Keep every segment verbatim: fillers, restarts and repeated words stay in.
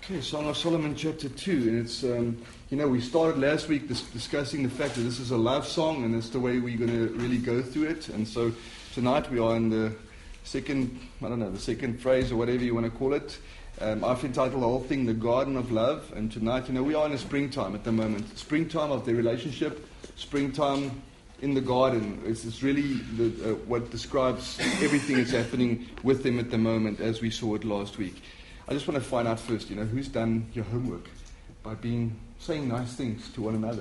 Okay, Song of Solomon chapter two, and it's, um, you know, we started last week dis- discussing the fact that this is a love song, and it's the way we're going to really go through it, and so tonight we are in the second, I don't know, the second phrase or whatever you want to call it. Um, I've entitled the whole thing, The Garden of Love, and tonight, you know, we are in a springtime at the moment, springtime of the relationship, springtime in the garden. It's, it's really the, uh, what describes everything that's happening with them at the moment, as we saw it last week. I just want to find out first, you know, who's done your homework by being saying nice things to one another.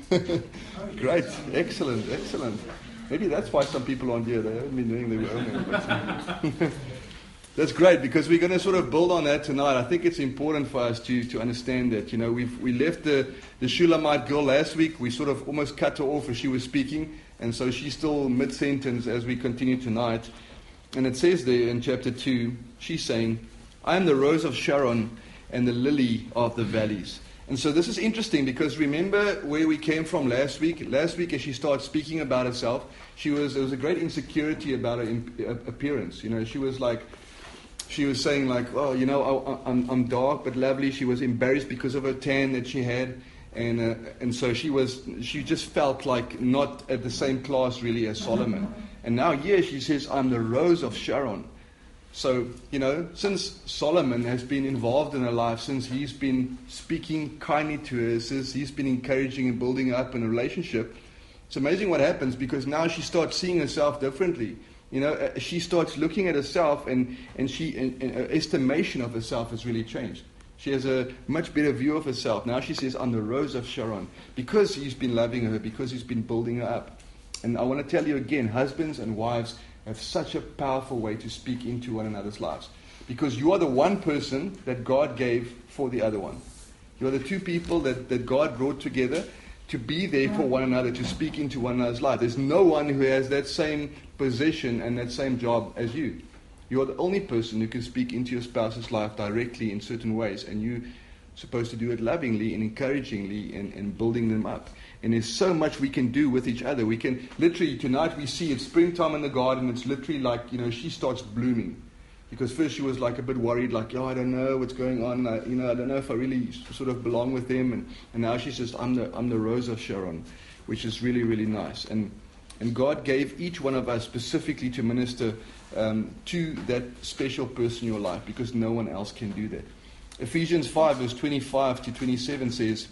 Great, excellent, excellent. Maybe that's why some people aren't here. They haven't been doing their homework. That's great, because we're going to sort of build on that tonight. I think it's important for us to, to understand that. You know, we've we left the, the Shulamite girl last week. We sort of almost cut her off as she was speaking, and so she's still mid-sentence as we continue tonight. And it says there in chapter two, she's saying, I am the rose of Sharon and the lily of the valleys. And so this is interesting, because remember where we came from last week? Last week, as she started speaking about herself, she was there was a great insecurity about her in, uh, appearance. You know, she was like, she was saying like, oh, you know, I, I'm, I'm dark but lovely. She was embarrassed because of her tan that she had, and uh, and so she was she just felt like not at the same class really as Solomon. And now here she says, I'm the rose of Sharon. So, you know, since Solomon has been involved in her life, since he's been speaking kindly to her, since he's been encouraging and building her up in a relationship, it's amazing what happens, because now she starts seeing herself differently. You know, she starts looking at herself, and, and she and, and her estimation of herself has really changed. She has a much better view of herself. Now she says, I'm the rose of Sharon, because he's been loving her, because he's been building her up. And I want to tell you again, husbands and wives have such a powerful way to speak into one another's lives, because you are the one person that God gave for the other one. You are the two people that, that God brought together to be there for one another, to speak into one another's life. There's no one who has that same position and that same job as you. You are the only person who can speak into your spouse's life directly in certain ways, and you're supposed to do it lovingly and encouragingly and, and building them up. And there's so much we can do with each other. We can literally, tonight we see it's springtime in the garden. It's literally like, you know, she starts blooming. Because first she was like a bit worried, like, oh, I don't know what's going on. I, you know, I don't know if I really sort of belong with them. And, and now she says, I'm the I'm the rose of Sharon, which is really, really nice. And and God gave each one of us specifically to minister um, to that special person in your life, because no one else can do that. Ephesians five, verse twenty-five to twenty-seven says,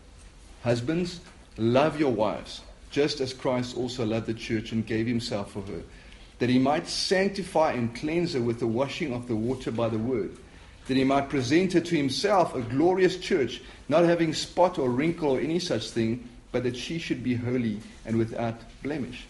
husbands, love your wives, just as Christ also loved the church and gave himself for her, that he might sanctify and cleanse her with the washing of the water by the word, that he might present her to himself a glorious church, not having spot or wrinkle or any such thing, but that she should be holy and without blemish.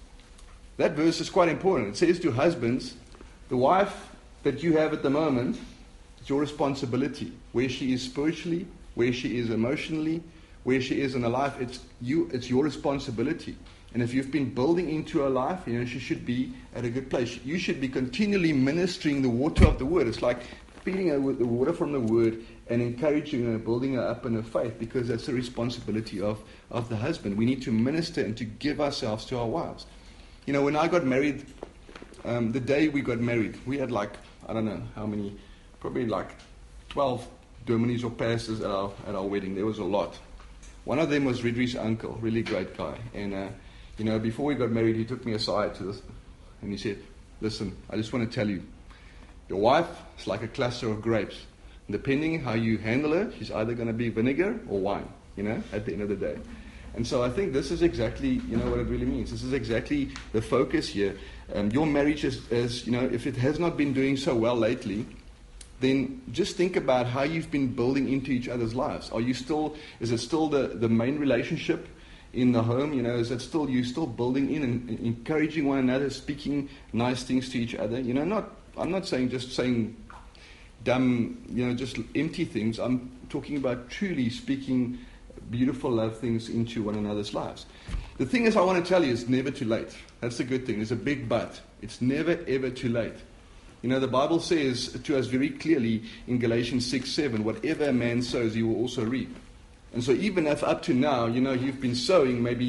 That verse is quite important. It says to husbands, the wife that you have at the moment, it's your responsibility. Where she is spiritually, where she is emotionally, where she is in her life, it's you. It's your responsibility. And if you've been building into her life, you know, she should be at a good place. You should be continually ministering the water of the word. It's like feeding her with the water from the word and encouraging her, building her up in her faith, because that's the responsibility of, of the husband. We need to minister and to give ourselves to our wives. You know, when I got married, um, the day we got married, we had like, I don't know how many, probably like twelve dominees or pastors at our, at our wedding. There was a lot. One of them was Ridley's uncle, really great guy. And, uh, you know, before we got married, he took me aside to this, and he said, listen, I just want to tell you, your wife is like a cluster of grapes. And depending how you handle her, she's either going to be vinegar or wine, you know, at the end of the day. And so I think this is exactly, you know, what it really means. This is exactly the focus here. Um, your marriage is, is, you know, if it has not been doing so well lately, then just think about how you've been building into each other's lives. Are you still, is it still the, the main relationship in the home? You know, is it still, you still building in and encouraging one another, speaking nice things to each other? You know, not, I'm not saying just saying dumb, you know, just empty things. I'm talking about truly speaking beautiful love things into one another's lives. The thing is, I want to tell you, it's never too late. That's the good thing. There's a big but. It's never, ever too late. You know, the Bible says to us very clearly in Galatians six seven, whatever a man sows, he will also reap. And so even if up to now, you know, you've been sowing maybe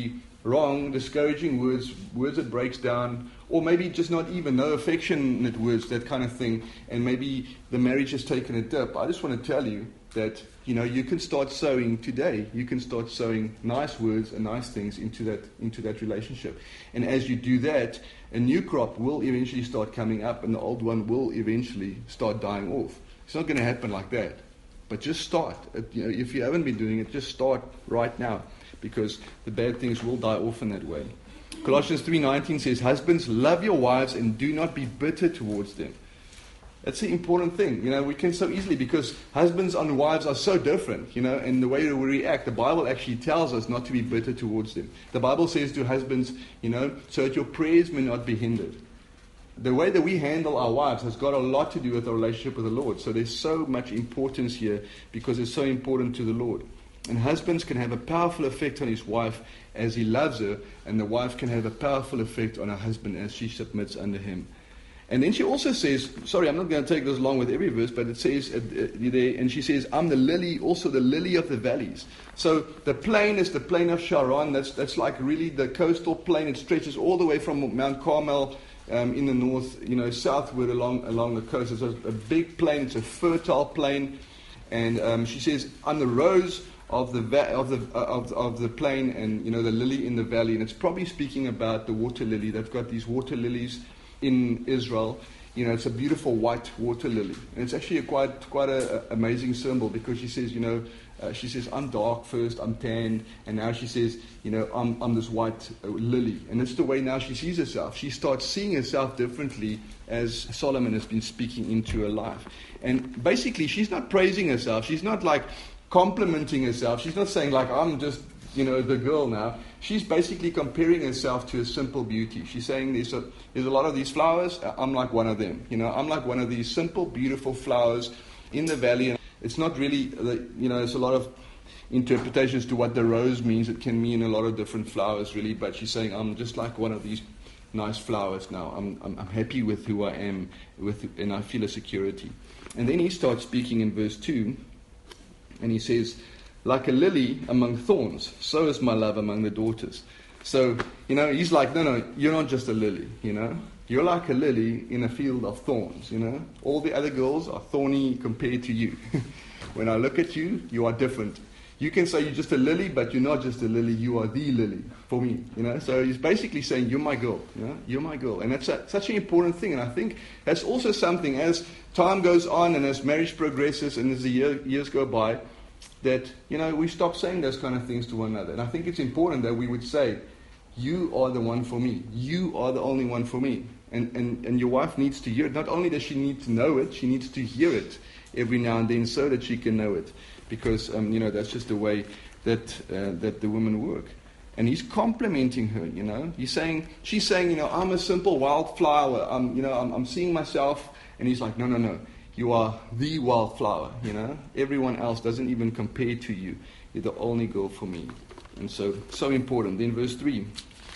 wrong, discouraging words, words that breaks down, or maybe just not even, no affectionate words, that kind of thing, and maybe the marriage has taken a dip, I just want to tell you that, you know, you can start sowing today. You can start sowing nice words and nice things into that into that relationship. And as you do that, a new crop will eventually start coming up, and the old one will eventually start dying off. It's not going to happen like that. But just start. You know, if you haven't been doing it, just start right now, because the bad things will die off in that way. Colossians three nineteen says, "Husbands, love your wives and do not be bitter towards them." That's the important thing. You know, we can so easily, because husbands and wives are so different, you know, and the way that we react. The Bible actually tells us not to be bitter towards them. The Bible says to husbands, you know, so that your prayers may not be hindered. The way that we handle our wives has got a lot to do with our relationship with the Lord. So there's so much importance here, because it's so important to the Lord. And husbands can have a powerful effect on his wife as he loves her, and the wife can have a powerful effect on her husband as she submits under him. And then she also says, sorry, I'm not going to take this long with every verse, but it says uh, uh, there, and she says, "I'm the lily, also the lily of the valleys." So the plain is the plain of Sharon. That's that's like really the coastal plain. It stretches all the way from Mount Carmel um, in the north, you know, southward along along the coast. It's a, a big plain. It's a fertile plain. And um, she says, "I'm the rose of the va- of the uh, of of the plain, and you know, the lily in the valley." And it's probably speaking about the water lily. They've got these water lilies in Israel. You know, it's a beautiful white water lily, and it's actually a quite quite a, a amazing symbol, because she says, you know, uh, she says, "I'm dark first, I'm tanned," and now she says, you know, I'm I'm this white uh, lily, and it's the way now she sees herself. She starts seeing herself differently as Solomon has been speaking into her life, and basically she's not praising herself. She's not like complimenting herself. She's not saying like, "I'm just, you know, the girl now." She's basically comparing herself to a simple beauty. She's saying there's a, there's a lot of these flowers. I'm like one of them. You know, I'm like one of these simple, beautiful flowers in the valley. And it's not really, you know, there's a lot of interpretations to what the rose means. It can mean a lot of different flowers, really. But she's saying, I'm just like one of these nice flowers now. I'm, I'm, I'm happy with who I am, with, and I feel a security. And then he starts speaking in verse two, and he says, "Like a lily among thorns, so is my love among the daughters." So, you know, he's like, no, no, you're not just a lily, you know. You're like a lily in a field of thorns, you know. All the other girls are thorny compared to you. When I look at you, you are different. You can say you're just a lily, but you're not just a lily, you are the lily for me, you know. So he's basically saying, you're my girl, you know, you're my girl. And that's a, such an important thing. And I think that's also something, as time goes on and as marriage progresses and as the year, years go by, that, you know, we stop saying those kind of things to one another. And I think it's important that we would say, you are the one for me. You are the only one for me. And, and, and your wife needs to hear it. Not only does she need to know it, she needs to hear it every now and then so that she can know it. Because, um, you know, that's just the way that uh, that the women work. And he's complimenting her, you know. He's saying, she's saying, you know, I'm a simple wildflower. I'm, you know, I'm, I'm seeing myself. And he's like, no, no, no. You are the wildflower, you know. Everyone else doesn't even compare to you. You're the only girl for me. And so, so important. Then verse three.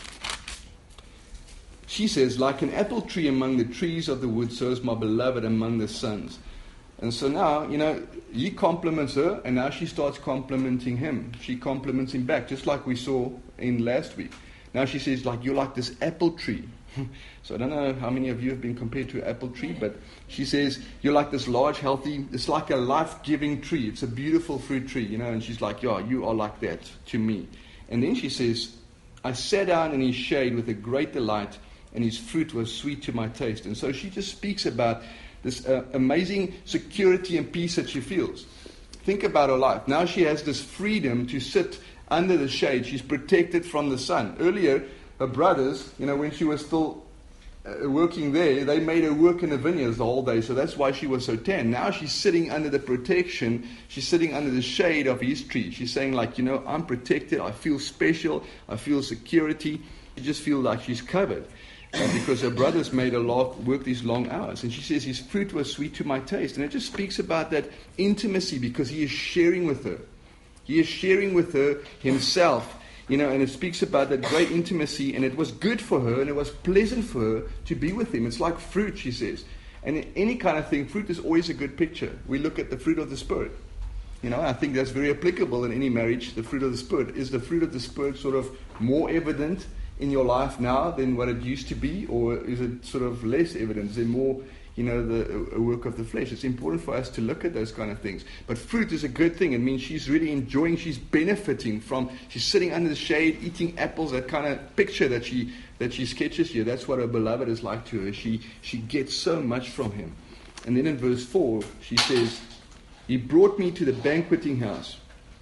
She says, "Like an apple tree among the trees of the wood, so is my beloved among the sons." And so now, you know, he compliments her, and now she starts complimenting him. She compliments him back, just like we saw in last week. Now she says, like, you're like this apple tree. So I don't know how many of you have been compared to an apple tree, but she says, you're like this large, healthy, it's like a life-giving tree. It's a beautiful fruit tree, you know, and she's like, yeah, you are like that to me. And then she says, "I sat down in his shade with a great delight, and his fruit was sweet to my taste." And so she just speaks about this uh, amazing security and peace that she feels. Think about her life. Now she has this freedom to sit under the shade. She's protected from the sun. Earlier, her brothers, you know, when she was still uh, working there, they made her work in the vineyards the whole day, so that's why she was so tan. Now she's sitting under the protection, she's sitting under the shade of his tree. She's saying, like, you know, I'm protected, I feel special, I feel security. She just feels like she's covered. Uh, because her brothers made her long, work these long hours. And she says, his fruit was sweet to my taste. And it just speaks about that intimacy, because he is sharing with her. He is sharing with her himself. You know, and it speaks about that great intimacy, and it was good for her, and it was pleasant for her to be with him. It's like fruit, she says. And in any kind of thing, fruit is always a good picture. We look at the fruit of the Spirit. You know, I think that's very applicable in any marriage, the fruit of the Spirit. Is the fruit of the Spirit sort of more evident in your life now than what it used to be, or is it sort of less evident? Is there more, you know, the a work of the flesh? It's important for us to look at those kind of things. But fruit is a good thing. It means she's really enjoying, she's benefiting from, she's sitting under the shade, eating apples, that kind of picture that she that she sketches here. That's what her beloved is like to her. She she gets so much from him. And then in verse four, she says, he brought me to the banqueting house.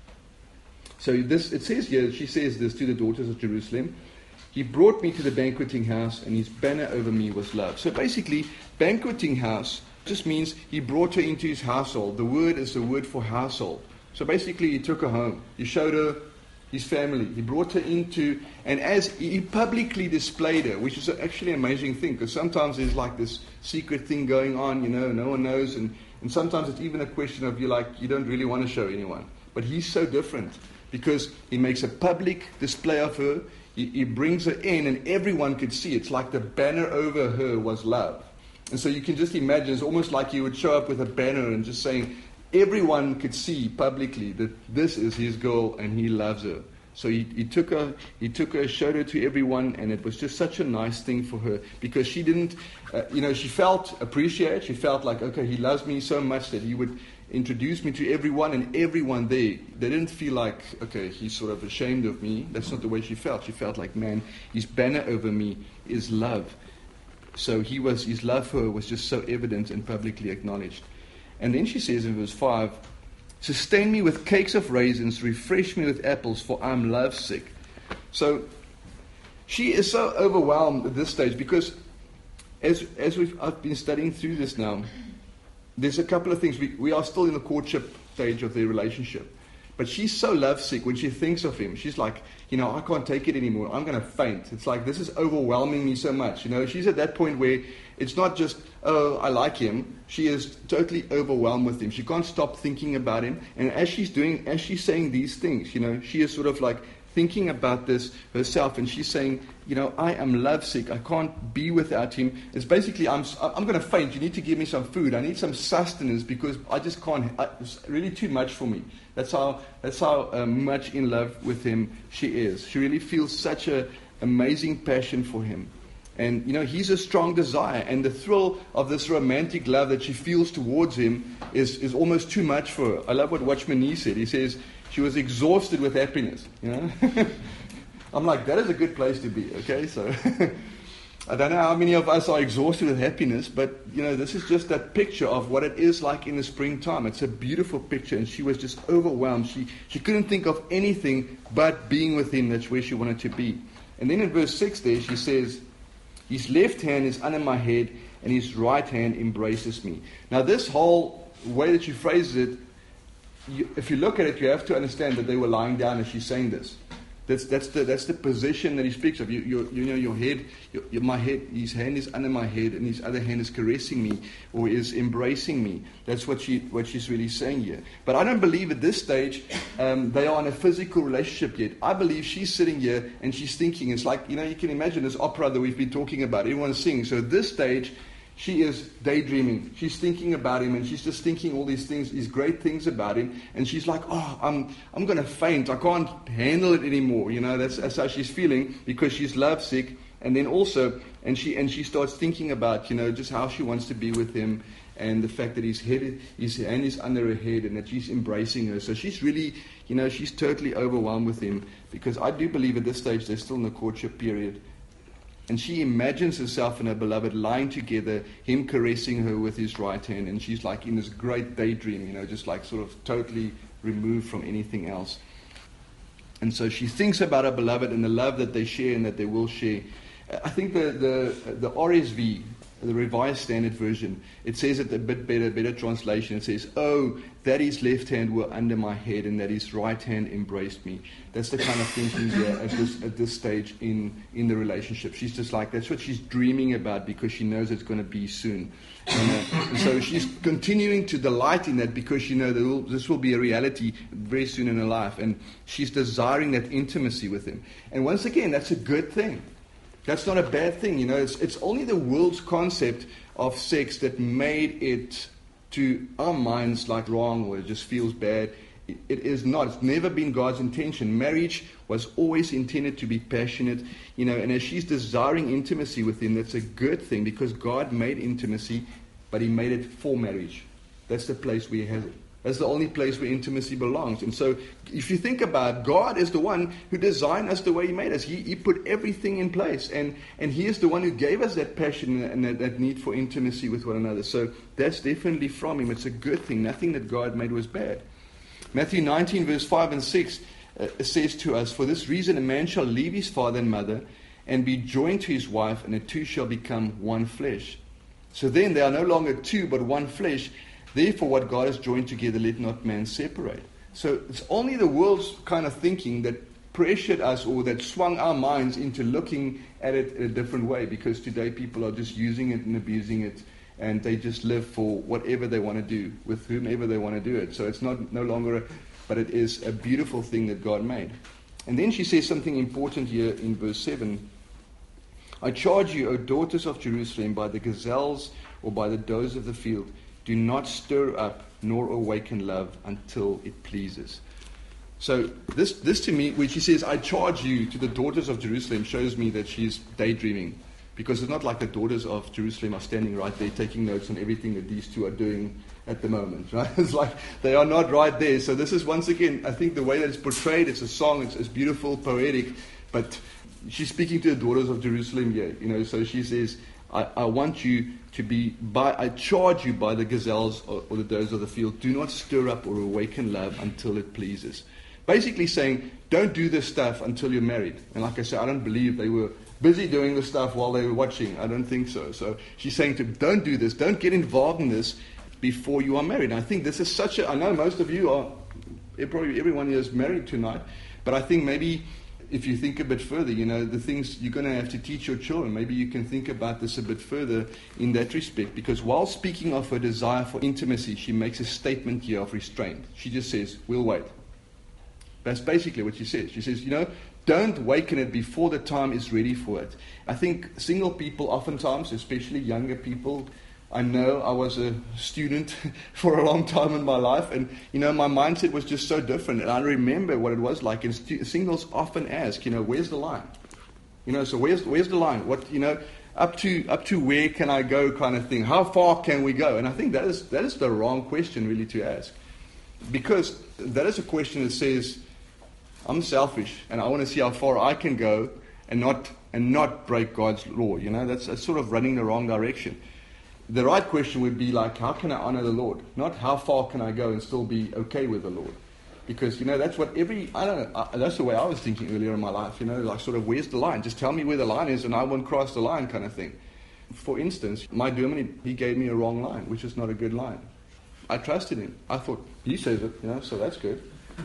So this it says here, she says this to the daughters of Jerusalem. He brought me to the banqueting house, and his banner over me was love. So basically, banqueting house just means he brought her into his household. The word is the word for household. So basically, he took her home. He showed her his family. He brought her into, and as he publicly displayed her, which is actually an amazing thing, because sometimes there's like this secret thing going on, you know, no one knows, and, and sometimes it's even a question of you like, you don't really want to show anyone. But he's so different, because he makes a public display of her. He, he brings her in, and everyone could see. It's like the banner over her was love. And so you can just imagine, it's almost like he would show up with a banner and just saying, everyone could see publicly that this is his girl and he loves her. So he, he took her, he took her, showed her to everyone, and it was just such a nice thing for her, because she didn't, uh, you know, she felt appreciated. She felt like, okay, he loves me so much that he would introduce me to everyone, and everyone there, they didn't feel like, okay, he's sort of ashamed of me. That's not the way she felt. She felt like, man, his banner over me is love. So he was, his love for her was just so evident and publicly acknowledged. And then she says in verse five, sustain me with cakes of raisins, refresh me with apples, for I'm lovesick. So she is so overwhelmed at this stage, because as as we've I've been studying through this now, there's a couple of things. We, we are still in the courtship stage of their relationship. But she's so lovesick when she thinks of him. She's like, you know, I can't take it anymore. I'm going to faint. It's like, this is overwhelming me so much. You know, she's at that point where it's not just, oh, I like him. She is totally overwhelmed with him. She can't stop thinking about him. And as she's doing, as she's saying these things, you know, she is sort of like thinking about this herself, and she's saying, you know, I am lovesick. I can't be without him. It's basically, I'm I'm going to faint. You need to give me some food. I need some sustenance, because I just can't. I, it's really too much for me. That's how that's how uh, much in love with him she is. She really feels such a amazing passion for him. And, you know, he's a strong desire. And the thrill of this romantic love that she feels towards him is, is almost too much for her. I love what Watchman Nee said. He says, she was exhausted with happiness. You know, I'm like, that is a good place to be. Okay, so I don't know how many of us are exhausted with happiness, but you know, this is just that picture of what it is like in the springtime. It's a beautiful picture, and she was just overwhelmed. She she couldn't think of anything but being with him. That's where she wanted to be. And then in verse six, there she says, his left hand is under my head, and his right hand embraces me. Now, this whole way that she phrases it, You, if you look at it, you have to understand that they were lying down as she's saying this. That's that's the that's the position that he speaks of. You you, you know your head, your, your, my head. His hand is under my head, and his other hand is caressing me or is embracing me. That's what she what she's really saying here. But I don't believe at this stage um, they are in a physical relationship yet. I believe she's sitting here and she's thinking. It's like, you know, you can imagine this opera that we've been talking about. Everyone's singing. So at this stage, she is daydreaming. She's thinking about him, and she's just thinking all these things, these great things about him. And she's like, "Oh, I'm, I'm going to faint. I can't handle it anymore." You know, that's, that's how she's feeling, because she's lovesick. And then also, and she and she starts thinking about, you know, just how she wants to be with him, and the fact that his head, his hand is under her head, and that she's embracing her. So she's really, you know, she's totally overwhelmed with him, because I do believe at this stage they're still in the courtship period. And she imagines herself and her beloved lying together, him caressing her with his right hand, and she's like in this great daydream, you know, just like sort of totally removed from anything else. And so she thinks about her beloved and the love that they share and that they will share. I think the the, the R S V, the Revised Standard Version, it says it a bit better, better translation. It says, "Oh, that his left hand were under my head, and that his right hand embraced me." That's the kind of thinking here at this at this stage in, in the relationship. She's just like, that's what she's dreaming about, because she knows it's going to be soon. And, uh, and so she's continuing to delight in that, because you know that will, this will be a reality very soon in her life. And she's desiring that intimacy with him. And once again, that's a good thing. That's not a bad thing. You know, it's it's only the world's concept of sex that made it to our minds like wrong, or it just feels bad. It, it is not. It's never been God's intention. Marriage was always intended to be passionate, you know, and as she's desiring intimacy with him, that's a good thing, because God made intimacy, but he made it for marriage. That's the place where he has it. That's the only place where intimacy belongs. And so if you think about it, God is the one who designed us the way he made us. He, he put everything in place. And, and he is the one who gave us that passion and that, that need for intimacy with one another. So that's definitely from him. It's a good thing. Nothing that God made was bad. Matthew nineteen, verse five and six uh, says to us, "For this reason a man shall leave his father and mother and be joined to his wife, and the two shall become one flesh." So then they are no longer two, but one flesh. Therefore, what God has joined together, let not man separate. So it's only the world's kind of thinking that pressured us, or that swung our minds into looking at it in a different way, because today people are just using it and abusing it, and they just live for whatever they want to do, with whomever they want to do it. So it's not no longer, a, but it is a beautiful thing that God made. And then she says something important here in verse seven. "I charge you, O daughters of Jerusalem, by the gazelles or by the does of the field, do not stir up nor awaken love until it pleases." So this, this to me, when she says, "I charge you to the daughters of Jerusalem," shows me that she's daydreaming. Because it's not like the daughters of Jerusalem are standing right there taking notes on everything that these two are doing at the moment. Right? It's like they are not right there. So this is, once again, I think the way that it's portrayed, it's a song, it's, it's beautiful, poetic, but she's speaking to the daughters of Jerusalem here. You know, so she says, I, I want you to be, by, I charge you by the gazelles or, or the does of the field, do not stir up or awaken love until it pleases. Basically saying, don't do this stuff until you're married. And like I said, I don't believe they were busy doing this stuff while they were watching. I don't think so. So she's saying to them, don't do this, don't get involved in this before you are married. And I think this is such a, I know most of you are, probably everyone here is married tonight, but I think maybe if you think a bit further, you know, the things you're going to have to teach your children, maybe you can think about this a bit further in that respect. Because while speaking of her desire for intimacy, she makes a statement here of restraint. She just says, we'll wait. That's basically what she says. She says, you know, don't waken it before the time is ready for it. I think single people oftentimes, especially younger people, I know I was a student for a long time in my life, and, you know, my mindset was just so different. And I remember what it was like. And st- singles often ask, you know, where's the line? You know, so where's where's the line? What, you know, up to up to where can I go kind of thing? How far can we go? And I think that is that is the wrong question really to ask. Because that is a question that says, I'm selfish and I want to see how far I can go and not and not break God's law. You know, that's, that's sort of running the wrong direction. The right question would be like, how can I honor the Lord? Not how far can I go and still be okay with the Lord? Because, you know, that's what every, I don't know, I, that's the way I was thinking earlier in my life, you know, like sort of, where's the line? Just tell me where the line is and I won't cross the line kind of thing. For instance, my dominant, he gave me a wrong line, which is not a good line. I trusted him. I thought, he says it, you know, so that's good.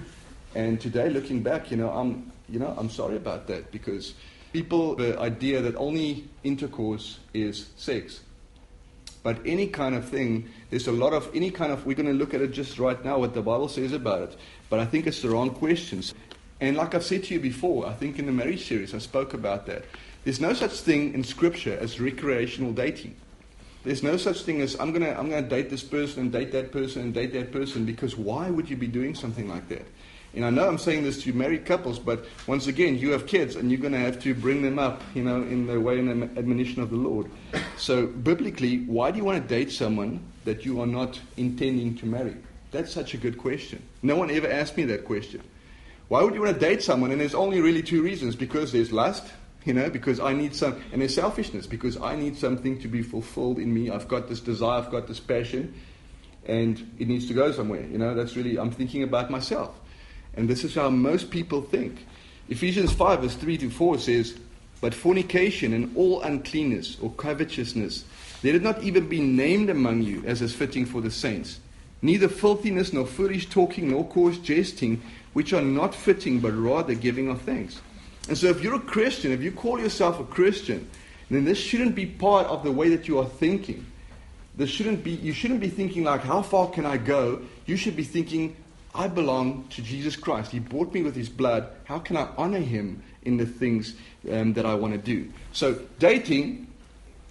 And today, looking back, you know, I'm, you know, I'm sorry about that, because people, the idea that only intercourse is sex. But any kind of thing, there's a lot of, any kind of, we're going to look at it just right now, what the Bible says about it. But I think it's the wrong questions. And like I've said to you before, I think in the marriage series, I spoke about that. There's no such thing in Scripture as recreational dating. There's no such thing as, I'm going to I'm going to date this person and date that person and date that person, because why would you be doing something like that? And I know I'm saying this to married couples, but once again, you have kids, and you're going to have to bring them up, you know, in the way and admonition of the Lord. So biblically, why do you want to date someone that you are not intending to marry? That's such a good question. No one ever asked me that question. Why would you want to date someone? And there's only really two reasons. Because there's lust, you know, because I need some, and there's selfishness, because I need something to be fulfilled in me. I've got this desire, I've got this passion, and it needs to go somewhere. You know, that's really, I'm thinking about myself. And this is how most people think. Ephesians five, verse three to four says, but fornication and all uncleanness or covetousness, let it not even be named among you as is fitting for the saints. Neither filthiness, nor foolish talking, nor coarse jesting, which are not fitting, but rather giving of thanks. And so if you're a Christian, if you call yourself a Christian, then this shouldn't be part of the way that you are thinking. This shouldn't be, you shouldn't be thinking like, how far can I go? You should be thinking, I belong to Jesus Christ. He bought me with his blood. How can I honor him in the things um, that I want to do? So dating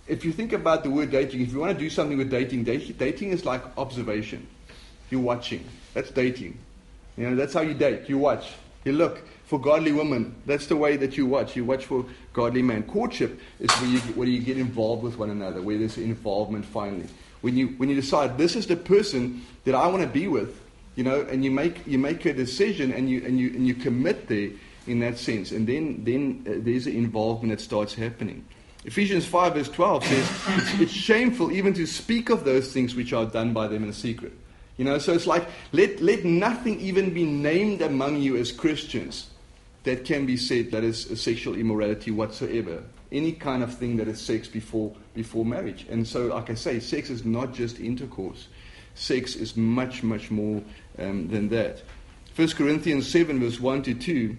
if you think about the word dating, if you want to do something with dating, dating, dating is like observation. You're watching. That's dating. You know, that's how you date. You watch. You look for godly women. That's the way that you watch. You watch for godly men. Courtship is where you, where you get involved with one another, where there's involvement finally. When you when you decide this is the person that I want to be with, you know, and you make you make a decision and you and you and you commit there in that sense, and then then uh, there's an involvement that starts happening. Ephesians five verse twelve says it's, it's shameful even to speak of those things which are done by them in secret. You know, so it's like let let nothing even be named among you as Christians that can be said that is a sexual immorality whatsoever. Any kind of thing that is sex before before marriage. And so, like I say, sex is not just intercourse. Sex is much, much more um, than that. First Corinthians seven verse one to two,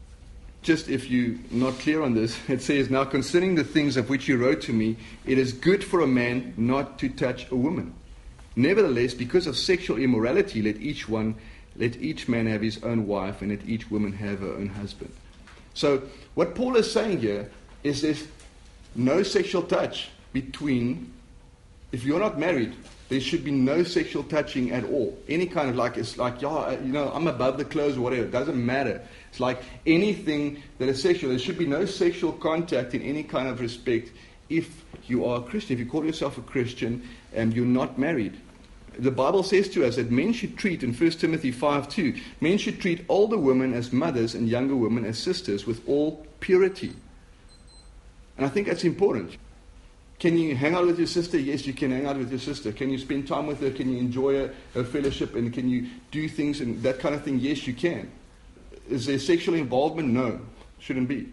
just if you're not clear on this, it says, "Now concerning the things of which you wrote to me, it is good for a man not to touch a woman. Nevertheless, because of sexual immorality, let each one, let each man have his own wife, and let each woman have her own husband." So, what Paul is saying here is there's no sexual touch between, if you're not married, there should be no sexual touching at all. Any kind of like, it's like, yeah, you know, I'm above the clothes or whatever. It doesn't matter. It's like anything that is sexual. There should be no sexual contact in any kind of respect if you are a Christian. If you call yourself a Christian and you're not married. The Bible says to us that men should treat, in First Timothy five two, men should treat older women as mothers and younger women as sisters with all purity. And I think that's important. Can you hang out with your sister? Yes, you can hang out with your sister. Can you spend time with her? Can you enjoy her, her fellowship? And can you do things and that kind of thing? Yes, you can. Is there sexual involvement? No, shouldn't be.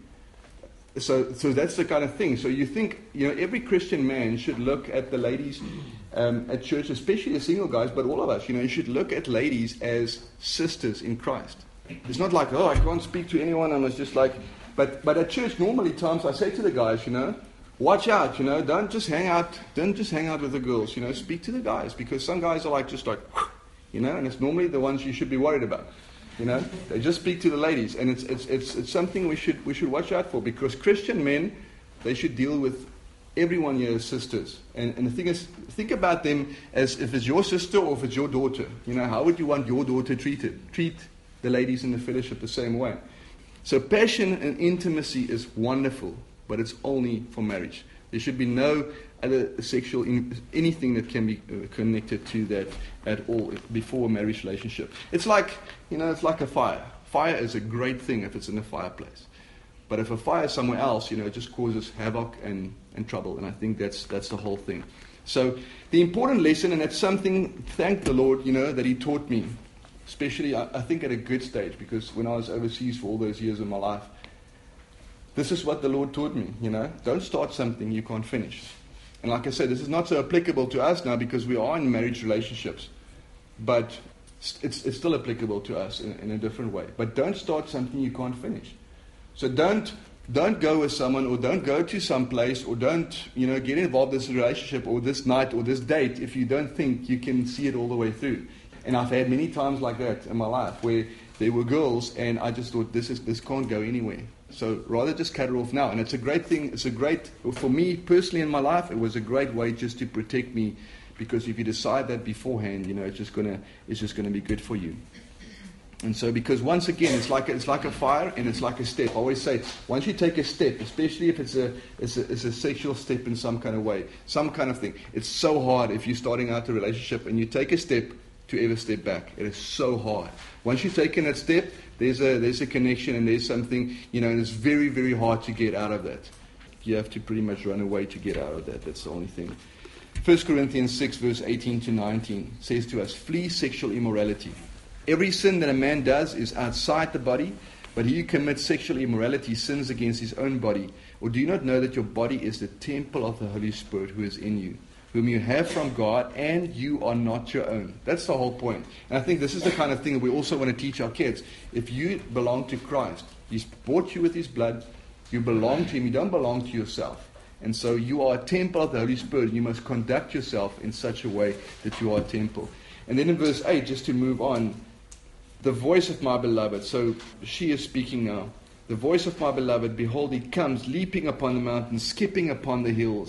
So, so that's the kind of thing. So you think, you know, every Christian man should look at the ladies um, at church, especially the single guys, but all of us, you know, you should look at ladies as sisters in Christ. It's not like, oh, I can't speak to anyone. And it's just like, but but at church, normally times I say to the guys, you know, watch out, you know, don't just hang out, don't just hang out with the girls, you know, speak to the guys, because some guys are like just like, you know, and it's normally the ones you should be worried about. You know, they just speak to the ladies, and it's it's it's it's something we should we should watch out for, because Christian men, they should deal with everyone here as sisters. And and the thing is, think about them as if it's your sister or if it's your daughter. You know, how would you want your daughter treated? Treat the ladies in the fellowship the same way. So passion and intimacy is wonderful, but it's only for marriage. There should be no other sexual in, anything that can be uh, connected to that at all before a marriage relationship. It's like, you know, it's like a fire. Fire is a great thing if it's in a fireplace. But if a fire is somewhere else, you know, it just causes havoc and, and trouble. And I think that's that's the whole thing. So the important lesson, and that's something, thank the Lord, you know, that He taught me, especially I, I think at a good stage, because when I was overseas for all those years of my life, this is what the Lord taught me, you know. Don't start something you can't finish. And like I said, this is not so applicable to us now because we are in marriage relationships. But it's it's still applicable to us in, in a different way. But don't start something you can't finish. So don't don't go with someone, or don't go to some place, or don't, you know, get involved in this relationship or this night or this date if you don't think you can see it all the way through. And I've had many times like that in my life where there were girls and I just thought this is this can't go anywhere. So rather just cut her off now. And it's a great thing. It's a great, for me personally in my life, it was a great way just to protect me, because if you decide that beforehand, you know, it's just gonna it's just gonna be good for you. And so, because once again, it's like it's like a fire and it's like a step. I always say, once you take a step, especially if it's a it's a, it's a sexual step in some kind of way, some kind of thing, it's so hard if you're starting out a relationship and you take a step to ever step back. It is so hard. Once you've taken that step, there's a there's a connection and there's something, you know, and it's very, very hard to get out of that. You have to pretty much run away to get out of that. That's the only thing. First Corinthians six, verse eighteen to nineteen says to us, flee sexual immorality. Every sin that a man does is outside the body, but he who commits sexual immorality sins against his own body. Or do you not know that your body is the temple of the Holy Spirit who is in you, whom you have from God, and you are not your own? That's the whole point. And I think this is the kind of thing that we also want to teach our kids. If you belong to Christ, He's bought you with His blood, you belong to Him, you don't belong to yourself. And so you are a temple of the Holy Spirit, and you must conduct yourself in such a way that you are a temple. And then in verse eight, just to move on, the voice of my beloved. So she is speaking now. The voice of my beloved, behold, he comes leaping upon the mountains, skipping upon the hills.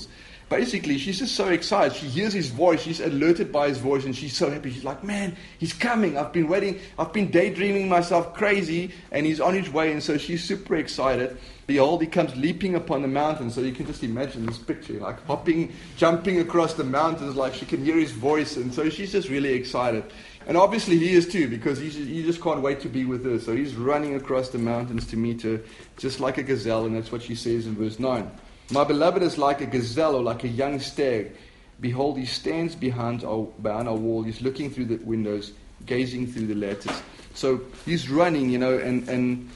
basically, she's just so excited. She hears his voice. She's alerted by his voice, and she's so happy. She's like, man, he's coming. I've been waiting. I've been daydreaming myself crazy, and he's on his way. And so she's super excited. Behold, he comes leaping upon the mountain. So you can just imagine this picture, like hopping, jumping across the mountains, like she can hear his voice. And so she's just really excited. And obviously he is too, because he's, he just can't wait to be with her. So he's running across the mountains to meet her, just like a gazelle. And that's what she says in verse nine. My beloved is like a gazelle or like a young stag. Behold, he stands behind our, behind our wall. He's looking through the windows, gazing through the lattice. So he's running, you know, and, and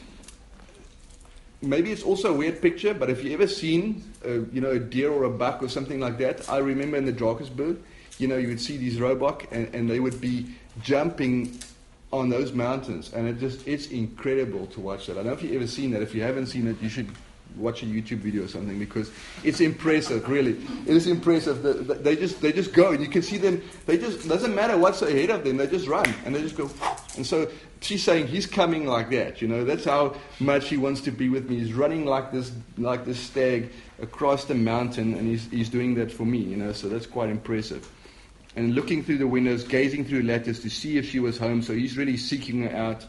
maybe it's also a weird picture, but if you've ever seen, uh, you know, a deer or a buck or something like that, I remember in the Drakensberg, you know, you would see these roebuck, and, and they would be jumping on those mountains, and it just, it's incredible to watch that. I don't know if you've ever seen that. If you haven't seen it, you should watch a YouTube video or something, because it's impressive, really. It is impressive. The, the, they just they just go, and you can see them. They just, doesn't matter what's ahead of them, they just run, and they just go. And so she's saying, he's coming like that, you know. That's how much he wants to be with me. He's running like this, like this stag across the mountain, and he's he's doing that for me, you know. So that's quite impressive. And looking through the windows, gazing through lattice to see if she was home. So he's really seeking her out.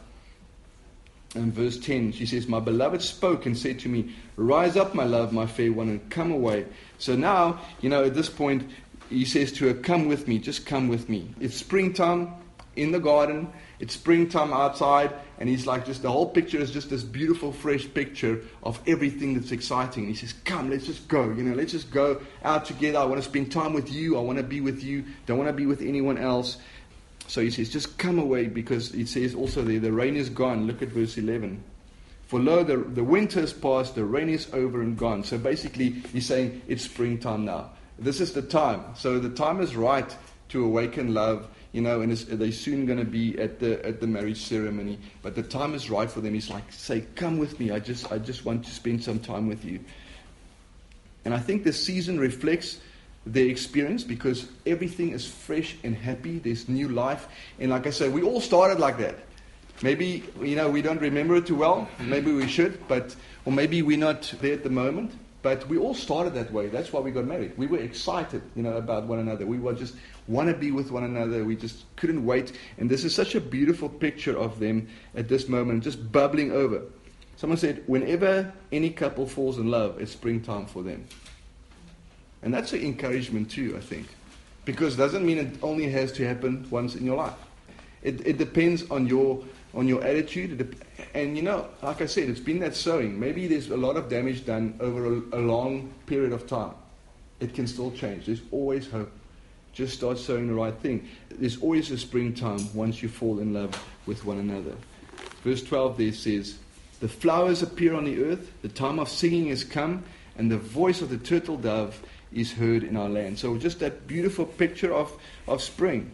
And verse ten, she says, my beloved spoke and said to me, rise up, my love, my fair one, and come away. So now, you know, at this point, he says to her, come with me, just come with me. It's springtime in the garden. It's springtime outside. And he's like, just the whole picture is just this beautiful, fresh picture of everything that's exciting. He says, come, let's just go. You know, let's just go out together. I want to spend time with you. I want to be with you. Don't want to be with anyone else. So he says, just come away, because it says also there, the rain is gone. Look at verse eleven. For lo, the, the winter is past, the rain is over and gone. So basically, he's saying it's springtime now. This is the time. So the time is right to awaken love, you know, and it's, they're soon going to be at the at the marriage ceremony. But the time is right for them. He's like, say, come with me. I just I just want to spend some time with you. And I think this season reflects their experience, because everything is fresh and happy. There's new life. And like I said, we all started like that. Maybe, you know, we don't remember it too well. Maybe we should, but, or maybe we're not there at the moment. But we all started that way. That's why we got married. We were excited, you know, about one another. We were just want to be with one another. We just couldn't wait. And this is such a beautiful picture of them at this moment, just bubbling over. Someone said, whenever any couple falls in love, it's springtime for them. And that's an encouragement too, I think. Because it doesn't mean it only has to happen once in your life. It, it depends on your on your attitude. It dep- and you know, like I said, it's been that sowing. Maybe there's a lot of damage done over a, a long period of time. It can still change. There's always hope. Just start sowing the right thing. There's always a springtime once you fall in love with one another. Verse twelve there says, the flowers appear on the earth, the time of singing has come, and the voice of the turtle dove is heard in our land. So just that beautiful picture of, of spring.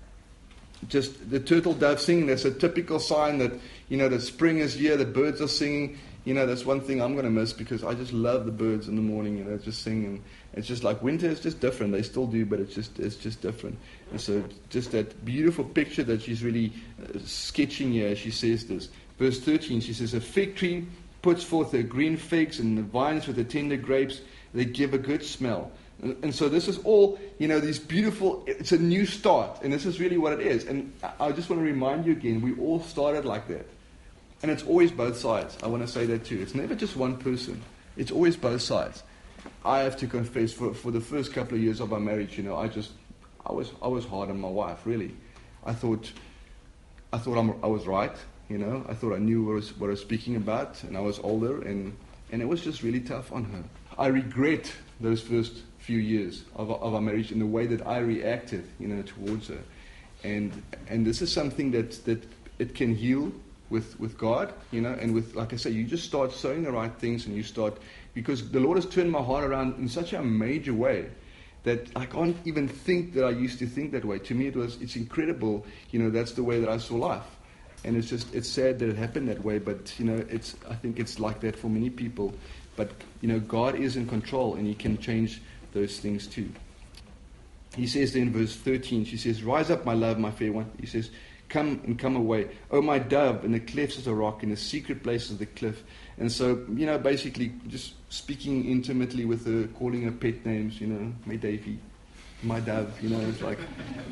Just the turtle dove singing, that's a typical sign that, you know, that spring is here, the birds are singing. You know, that's one thing I'm going to miss, because I just love the birds in the morning, you know, just singing. It's just like winter is just different. They still do, but it's just it's just different. And so just that beautiful picture that she's really uh, sketching here, she says this. Verse thirteen, she says, a fig tree puts forth her green figs, and the vines with the tender grapes, they give a good smell. And, and so this is all, you know, these beautiful, it's a new start. And this is really what it is. And I just want to remind you again, we all started like that. And it's always both sides. I want to say that too. It's never just one person. It's always both sides. I have to confess, for, for the first couple of years of our marriage, you know, I just, I was I was hard on my wife, really. I thought, I thought I'm, I was right, you know. I thought I knew what I was, what I was speaking about, and I was older, and, and it was just really tough on her. I regret those first few years of, of our marriage in the way that I reacted, you know, towards her. And and this is something that, that it can heal with, with God, you know, and with, like I say, you just start sowing the right things, and you start, because the Lord has turned my heart around in such a major way that I can't even think that I used to think that way. To me, it was, it's incredible, you know, that's the way that I saw life. And it's just, it's sad that it happened that way, but, you know, it's, I think it's like that for many people. But, you know, God is in control, and He can change those things too. He says there in verse thirteen, she says, rise up, my love, my fair one. He says, come and come away. Oh, my dove, in the clefts of the rock, in the secret places of the cliff. And so, you know, basically just speaking intimately with her, calling her pet names, you know, my Davy, my dove, you know, it's like...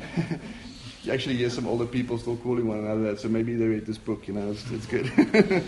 You actually hear some older people still calling one another that, so maybe they read this book, you know, it's, it's good.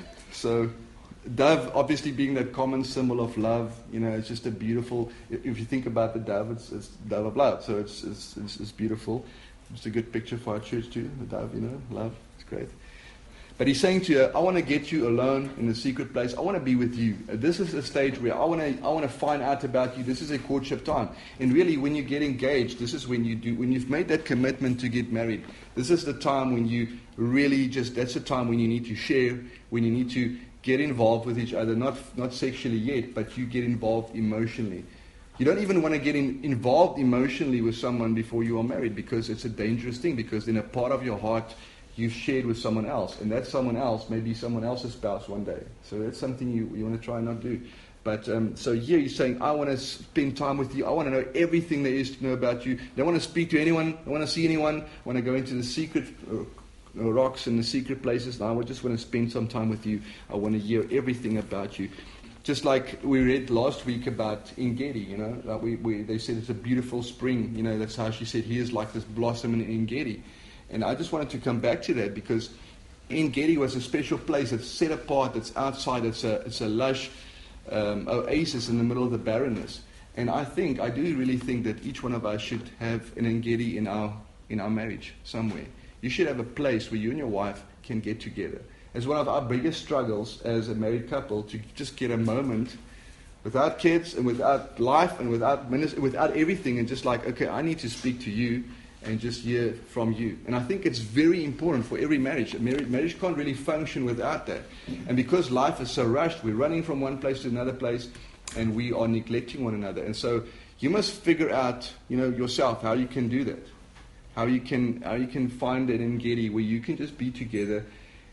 So, dove obviously being that common symbol of love, you know, it's just a beautiful, if you think about the dove, it's, it's dove of love, so it's, it's, it's, it's beautiful. It's a good picture for our church too, the dove, you know, love, it's great. But he's saying to her, I want to get you alone in the secret place. I want to be with you. This is a stage where I want to I want to find out about you. This is a courtship time. And really, when you get engaged, this is when you do, when you've made that commitment to get married. This is the time when you really just, that's the time when you need to share, when you need to get involved with each other, not not sexually yet, but you get involved emotionally. You don't even want to get in, involved emotionally with someone before you are married, because it's a dangerous thing, because then a part of your heart you've shared with someone else, and that someone else may be someone else's spouse one day. So that's something you, you want to try and not do. But um, so here he's saying, I want to spend time with you. I want to know everything there is to know about you. I don't want to speak to anyone. I don't want to see anyone. I want to go into the secret uh, rocks and the secret places. And I just want to spend some time with you. I want to hear everything about you. Just like we read last week about Engedi, you know, like we, we, they said it's a beautiful spring. You know, that's how she said, here's like this blossom in Engedi. And I just wanted to come back to that, because Engedi was a special place. It's set apart. It's outside. It's a it's a lush um, oasis in the middle of the barrenness. And I think, I do really think that each one of us should have an Engedi in our in our marriage somewhere. You should have a place where you and your wife can get together. It's one of our biggest struggles as a married couple, to just get a moment without kids and without life and without ministry, without everything, and just like, okay, I need to speak to you and just hear from you. And I think it's very important for every marriage. A marriage. Marriage can't really function without that. And because life is so rushed, we're running from one place to another place, and we are neglecting one another. And so you must figure out, you know, yourself how you can do that. How you can how you can find an Engedi where you can just be together.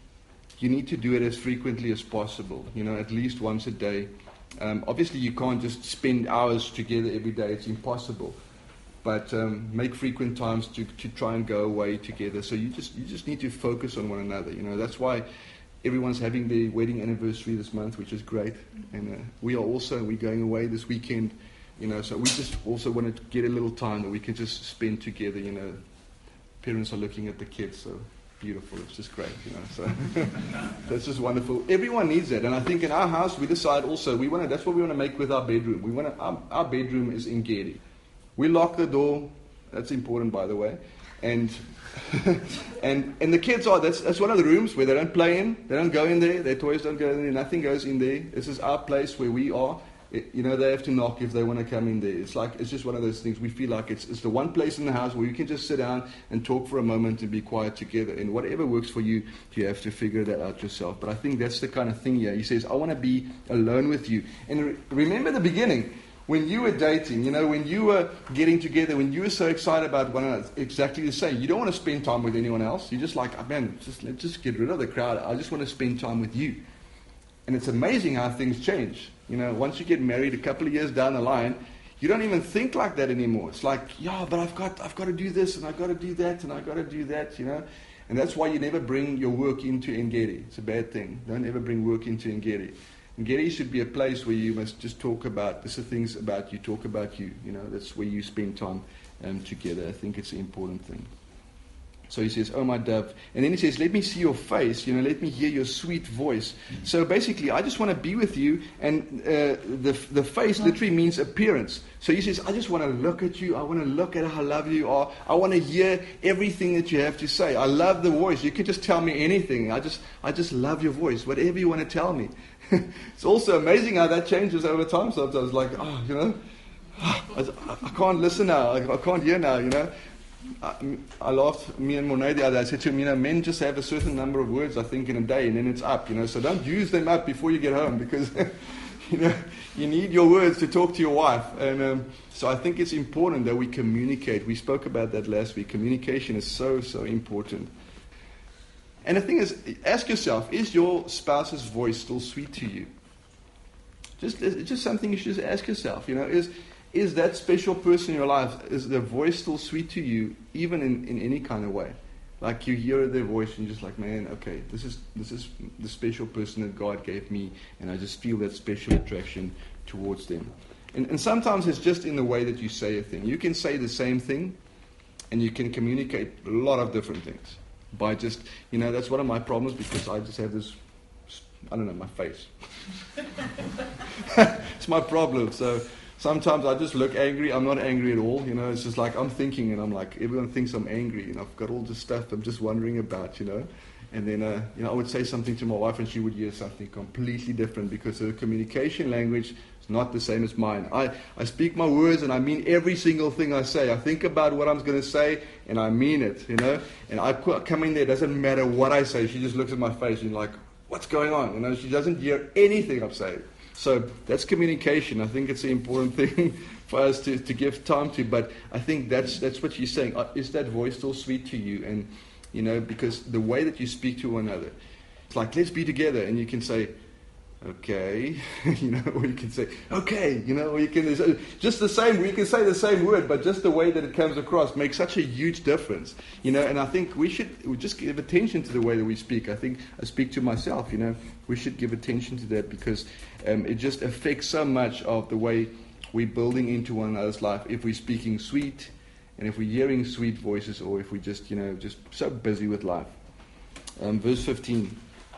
You need to do it as frequently as possible, you know, at least once a day. Um, obviously, you can't just spend hours together every day. It's impossible. But um, make frequent times to, to try and go away together. So you just you just need to focus on one another. You know, that's why everyone's having their wedding anniversary this month, which is great. And uh, we are also we're going away this weekend. You know, so we just also want to get a little time that we can just spend together. You know, parents are looking at the kids, so beautiful. It's just great. You know, so that's just wonderful. Everyone needs that, and I think in our house we decide also we want to. That's what we want to make with our bedroom. We want to, our, our bedroom is Engedi. We lock the door. That's important, by the way. And and and the kids are, that's that's one of the rooms where they don't play in. They don't go in there. Their toys don't go in there. Nothing goes in there. This is our place where we are. It, you know, they have to knock if they want to come in there. It's like, it's just one of those things. We feel like it's it's the one place in the house where you can just sit down and talk for a moment and be quiet together. And whatever works for you, you have to figure that out yourself. But I think that's the kind of thing here. He says, I want to be alone with you. And re- remember the beginning. When you were dating, you know, when you were getting together, when you were so excited about one another, exactly the same. You don't want to spend time with anyone else. You're just like, oh, man, just, let's just get rid of the crowd. I just want to spend time with you. And it's amazing how things change. You know, once you get married a couple of years down the line, you don't even think like that anymore. It's like, yeah, but I've got I've got to do this, and I've got to do that, and I've got to do that, you know. And that's why you never bring your work into Engedi. It's a bad thing. Don't ever bring work into Engedi. Engedi should be a place where you must just talk about, this are things about you, talk about you. You know, that's where you spend time um, together. I think it's an important thing. So he says, oh, my dove. And then he says, let me see your face, you know, let me hear your sweet voice. So basically, I just want to be with you. And uh, the the face literally means appearance. So he says, I just want to look at you. I want to look at how lovely you are. I want to hear everything that you have to say. I love the voice. You can just tell me anything. I just I just love your voice, whatever you want to tell me. It's also amazing how that changes over time sometimes. Like, oh, you know, I, I can't listen now. I, I can't hear now, you know. I, I laughed, me and Monet the other day, I said to him, you know, men just have a certain number of words, I think, in a day, and then it's up, you know, so don't use them up before you get home, because, you know, you need your words to talk to your wife. And um, so I think it's important that we communicate. We spoke about that last week. Communication is so, so important. And the thing is, ask yourself, is your spouse's voice still sweet to you? Just, it's just something you should just ask yourself, you know, is... Is that special person in your life, is their voice still sweet to you, even in, in any kind of way? Like you hear their voice and you're just like, man, okay, this is this is the special person that God gave me, and I just feel that special attraction towards them. And, and sometimes it's just in the way that you say a thing. You can say the same thing, and you can communicate a lot of different things by just, you know, that's one of my problems, because I just have this, I don't know, my face. It's my problem. So sometimes I just look angry. I'm not angry at all. You know, it's just like I'm thinking, and I'm like, everyone thinks I'm angry, and I've got all this stuff I'm just wondering about, you know. And then, uh, you know, I would say something to my wife, and she would hear something completely different, because her communication language is not the same as mine. I, I speak my words, and I mean every single thing I say. I think about what I'm going to say, and I mean it, you know. And I put, come in there, it doesn't matter what I say. She just looks at my face and like, what's going on? You know, she doesn't hear anything I'm saying. So that's communication. I think it's an important thing for us to, to give time to. But I think that's that's what she's saying. Uh, is that voice still sweet to you? And, you know, because the way that you speak to one another, it's like, let's be together. And you can say, okay, you know, or you can say, okay, you know, or you can, just the same, you can say the same word, but just the way that it comes across makes such a huge difference, you know. And I think we should we just give attention to the way that we speak. I think I speak to myself, you know, we should give attention to that, because um, it just affects so much of the way we're building into one another's life. If we're speaking sweet, and if we're hearing sweet voices, or if we're just, you know, just so busy with life. Um, verse fifteen.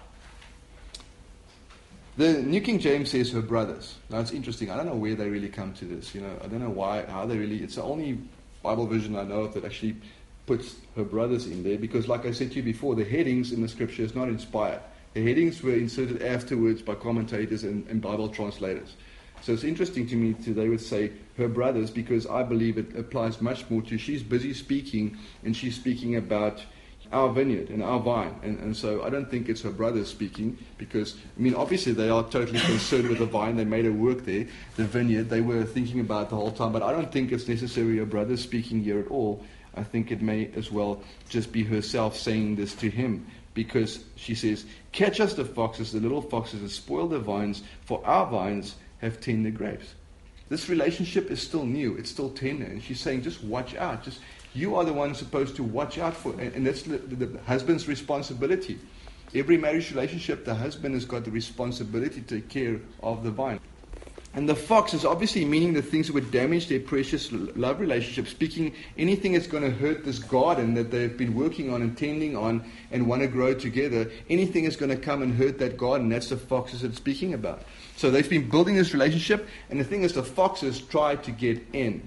The New King James says her brothers. Now it's interesting. I don't know where they really come to this. You know, I don't know why, how they really. It's the only Bible version I know of that actually puts her brothers in there. Because, like I said to you before, the headings in the Scripture is not inspired. The headings were inserted afterwards by commentators and, and Bible translators. So it's interesting to me that they would say her brothers, because I believe it applies much more to, she's busy speaking, and she's speaking about our vineyard and our vine, and, and so I don't think it's her brothers speaking, because, I mean, obviously they are totally concerned with the vine. They made her work there, the vineyard, they were thinking about it the whole time, but I don't think it's necessarily her brothers speaking here at all. I think it may as well just be herself saying this to him, because she says, catch us the foxes, the little foxes that spoil the vines, for our vines have tender grapes. This relationship is still new, it's still tender, and she's saying, just watch out, just you are the one supposed to watch out for, and, and that's the, the, the husband's responsibility. Every marriage relationship, the husband has got the responsibility to take care of the vine. And the fox is obviously meaning the things that would damage their precious love relationship, speaking anything that's going to hurt this garden that they've been working on and tending on and want to grow together. Anything that's going to come and hurt that garden, that's the foxes it's speaking about. So they've been building this relationship, and the thing is, the foxes try to get in.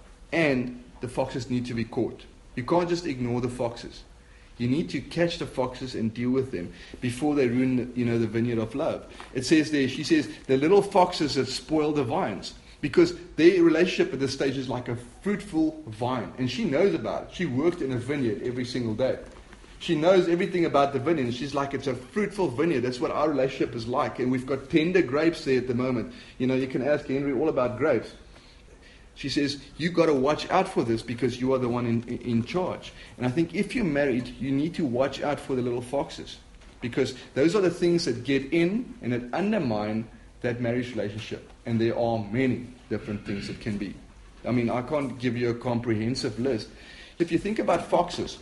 And the foxes need to be caught. You can't just ignore the foxes. You need to catch the foxes and deal with them before they ruin, the, you know, the vineyard of love. It says there, she says, the little foxes that spoil the vines, because their relationship at this stage is like a fruitful vine, and she knows about it. She worked in a vineyard every single day. She knows everything about the vineyard, and she's like, it's a fruitful vineyard. That's what our relationship is like, and we've got tender grapes there at the moment. You know, you can ask Henry all about grapes. She says, you've got to watch out for this, because you are the one in, in charge. And I think if you're married, you need to watch out for the little foxes, because those are the things that get in and that undermine that marriage relationship. And there are many different things that can be. I mean, I can't give you a comprehensive list. If you think about foxes,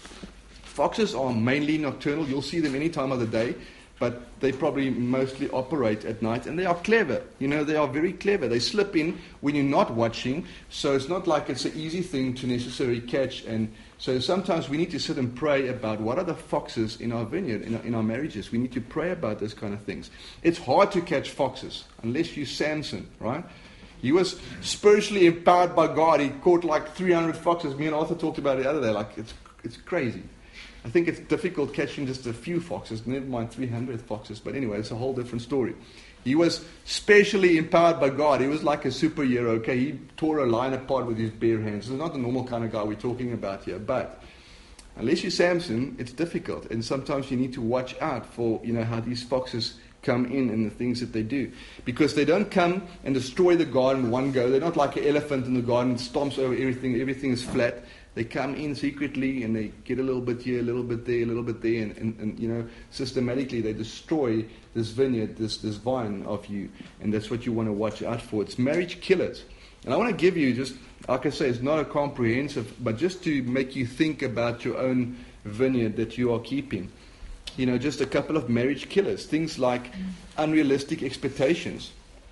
foxes are mainly nocturnal. You'll see them any time of the day. But they probably mostly operate at night, and they are clever. You know, they are very clever. They slip in when you're not watching, so it's not like it's an easy thing to necessarily catch. And so sometimes we need to sit and pray about what are the foxes in our vineyard, in our, in our marriages. We need to pray about those kind of things. It's hard to catch foxes unless you're Samson, right? He was spiritually empowered by God. He caught like three hundred foxes. Me and Arthur talked about it the other day. Like, it's it's crazy. I think it's difficult catching just a few foxes, never mind three hundred foxes. But anyway, it's a whole different story. He was specially empowered by God. He was like a superhero. Okay, he tore a lion apart with his bare hands. He's not the normal kind of guy we're talking about here. But unless you're Samson, it's difficult. And sometimes you need to watch out for, you know, how these foxes come in and the things that they do. Because they don't come and destroy the garden in one go. They're not like an elephant in the garden, stomps over everything. Everything is flat. They come in secretly and they get a little bit here, a little bit there, a little bit there, and, and, and you know, systematically they destroy this vineyard, this, this vine of you, and that's what you want to watch out for. It's marriage killers. And I want to give you just, like I say, it's not a comprehensive, but just to make you think about your own vineyard that you are keeping. You know, just a couple of marriage killers. Things like unrealistic expectations.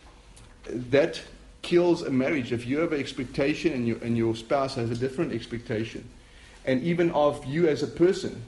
That kills a marriage. If you have an expectation and, you, and your spouse has a different expectation, and even of you as a person,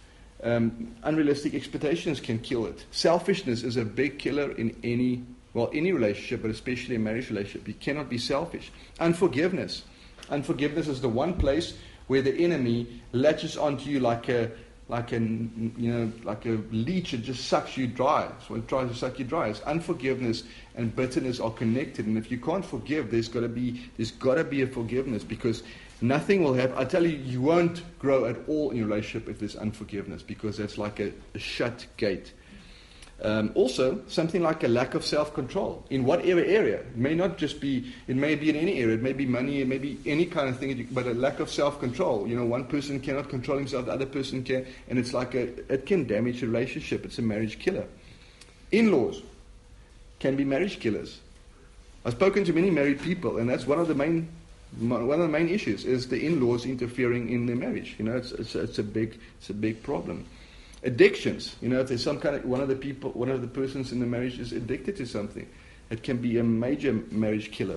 um, unrealistic expectations can kill it. Selfishness is a big killer in any, well, any relationship, but especially a marriage relationship. You cannot be selfish. Unforgiveness. Unforgiveness is the one place where the enemy latches onto you like a like a you know like a leech. It just sucks you dry. So it tries to suck you dry. It's unforgiveness and bitterness are connected. And if you can't forgive, there's got to be there's got to be a forgiveness, because nothing will happen. I tell you, you won't grow at all in your relationship if there's unforgiveness, because that's like a, a shut gate. Um, also, something like a lack of self-control. In whatever area. It may not just be, it may be in any area. It may be money, it may be any kind of thing, but a lack of self-control. You know, one person cannot control himself, the other person can, and it's like a, it can damage a relationship. It's a marriage killer. In-laws can be marriage killers. I've spoken to many married people, and that's one of the main, one of the main issues, is the in-laws interfering in their marriage. You know, it's, it's, it's a big, it's a big problem. Addictions, you know, if there's some kind of, one of the people, one of the persons in the marriage is addicted to something, it can be a major marriage killer.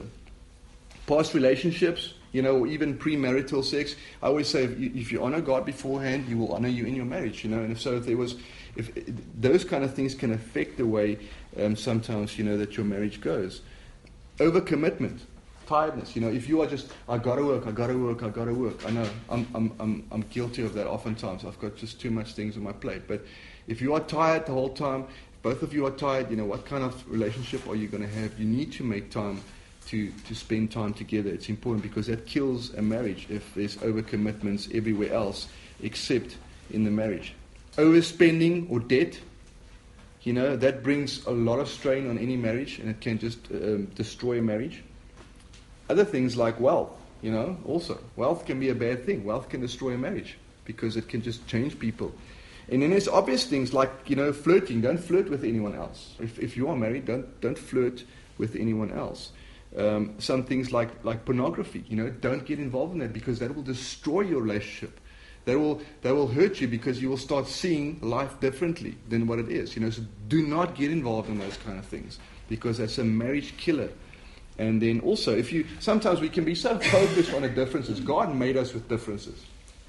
Past relationships, you know, even premarital sex. I always say, if you, if you honor God beforehand, He will honor you in your marriage, you know. And if so, if there was, if those kind of things can affect the way um, sometimes, you know, that your marriage goes. Overcommitment. Tiredness, you know, if you are just, I gotta work, I gotta work, I gotta work. I know, I'm, I'm, I'm, I'm guilty of that oftentimes. I've got just too much things on my plate. But if you are tired the whole time, both of you are tired, you know, what kind of relationship are you going to have? You need to make time to, to spend time together. It's important, because that kills a marriage if there's overcommitments everywhere else except in the marriage. Overspending or debt, you know, that brings a lot of strain on any marriage, and it can just um, destroy a marriage. Other things like wealth, you know, also. Wealth can be a bad thing. Wealth can destroy a marriage, because it can just change people. And then there's obvious things like, you know, flirting. Don't flirt with anyone else. If, if you are married, don't don't flirt with anyone else. Um, some things like, like pornography, you know, don't get involved in that, because that will destroy your relationship. That will, that will hurt you, because you will start seeing life differently than what it is. You know, so do not get involved in those kind of things, because that's a marriage killer. And then also, if you, sometimes we can be so focused on the differences. God made us with differences.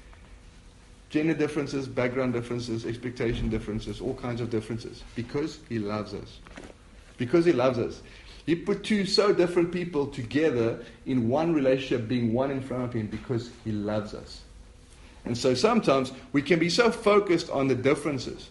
Gender differences, background differences, expectation differences, all kinds of differences. Because He loves us. Because He loves us. He put two so different people together in one relationship, being one in front of Him, because He loves us. And so sometimes we can be so focused on the differences.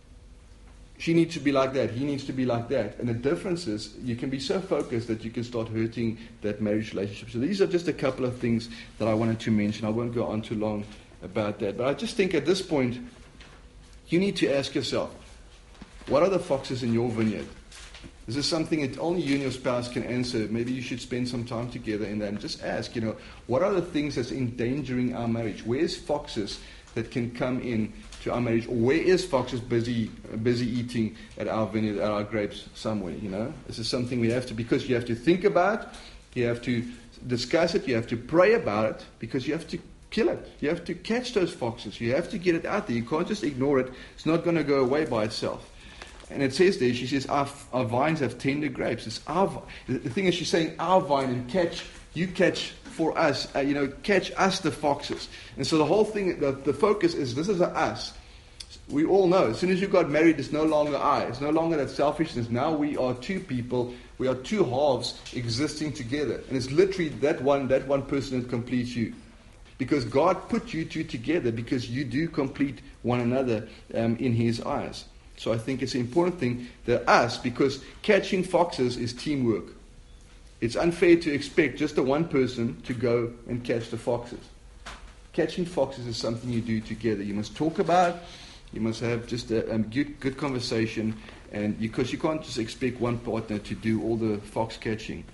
She needs to be like that. He needs to be like that. And the difference is, you can be so focused that you can start hurting that marriage relationship. So these are just a couple of things that I wanted to mention. I won't go on too long about that. But I just think at this point, you need to ask yourself, what are the foxes in your vineyard? This is something that only you and your spouse can answer. Maybe you should spend some time together in that and just ask, you know, what are the things that's endangering our marriage? Where's foxes that can come in to our marriage? Or where is foxes busy busy eating at our vineyard, at our grapes somewhere, you know? This is something we have to, because you have to think about, you have to discuss it, you have to pray about it, because you have to kill it. You have to catch those foxes. You have to get it out there. You can't just ignore it. It's not going to go away by itself. And it says there, she says, our, our vines have tender grapes. It's our, the thing is, she's saying our vine, and catch, you catch for us, uh, you know, catch us the foxes. And so the whole thing, the, the focus is, this is a us. We all know, as soon as you got married, it's no longer I. It's no longer that selfishness. Now we are two people. We are two halves existing together. And it's literally that one, that one person that completes you. Because God put you two together, because you do complete one another um, in His eyes. So I think it's an important thing that us, because catching foxes is teamwork. It's unfair to expect just the one person to go and catch the foxes. Catching foxes is something you do together. You must talk about it. You must have just a, a good, good conversation, and because you can't just expect one partner to do all the fox catching.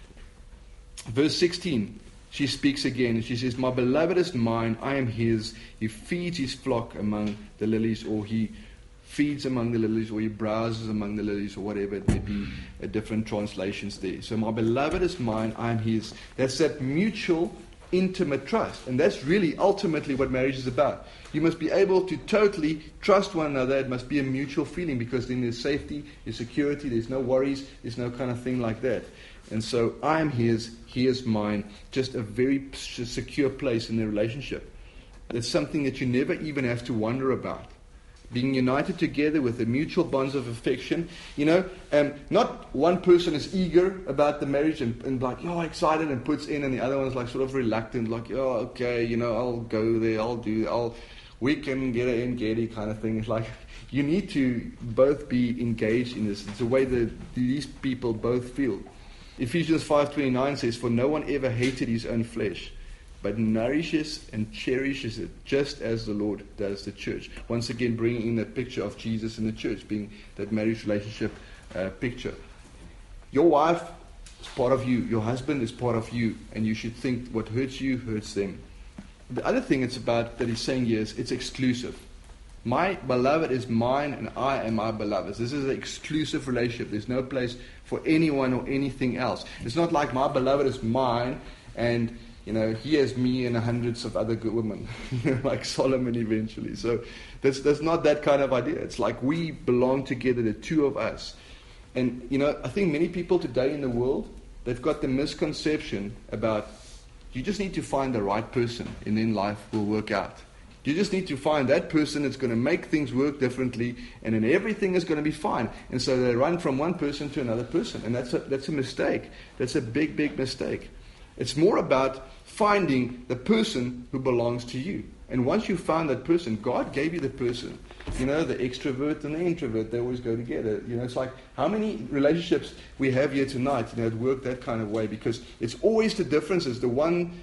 Verse sixteen, she speaks again, and she says, "My beloved is mine, I am His. He feeds His flock among the lilies," or He feeds among the lilies, or He browses among the lilies, or whatever. It may be a different translations there. So my beloved is mine, I am His. That's that mutual intimate trust. And that's really ultimately what marriage is about. You must be able to totally trust one another. It must be a mutual feeling, because then there's safety, there's security, there's no worries, there's no kind of thing like that. And so I am his, he is mine. Just a very secure place in the relationship. It's something that you never even have to wonder about. Being united together with the mutual bonds of affection. You know, um, not one person is eager about the marriage and, and like, oh, excited and puts in, and the other one's like sort of reluctant, like, oh, okay, you know, I'll go there, I'll do, I'll, we can get it in, get it kind of thing. It's like, you need to both be engaged in this. It's the way that these people both feel. Ephesians five twenty-nine says, for no one ever hated his own flesh, but nourishes and cherishes it, just as the Lord does the church. Once again, bringing in that picture of Jesus and the church, being that marriage relationship uh, picture. Your wife is part of you. Your husband is part of you. And you should think what hurts you, hurts them. The other thing it's about that he's saying here is it's exclusive. My beloved is mine, and I am my beloved's. This is an exclusive relationship. There's no place for anyone or anything else. It's not like my beloved is mine, and you know, he has me and hundreds of other good women, like Solomon eventually. So that's that's not that kind of idea. It's like we belong together, the two of us. And, you know, I think many people today in the world, they've got the misconception about you just need to find the right person and then life will work out. You just need to find that person that's going to make things work differently, and then everything is going to be fine. And so they run from one person to another person. And that's a, that's a mistake. That's a big, big mistake. It's more about finding the person who belongs to you. And once you found that person, God gave you the person. You know, the extrovert and the introvert, they always go together. You know, it's like how many relationships we have here tonight, you know, it work that kind of way, because it's always the differences. The one,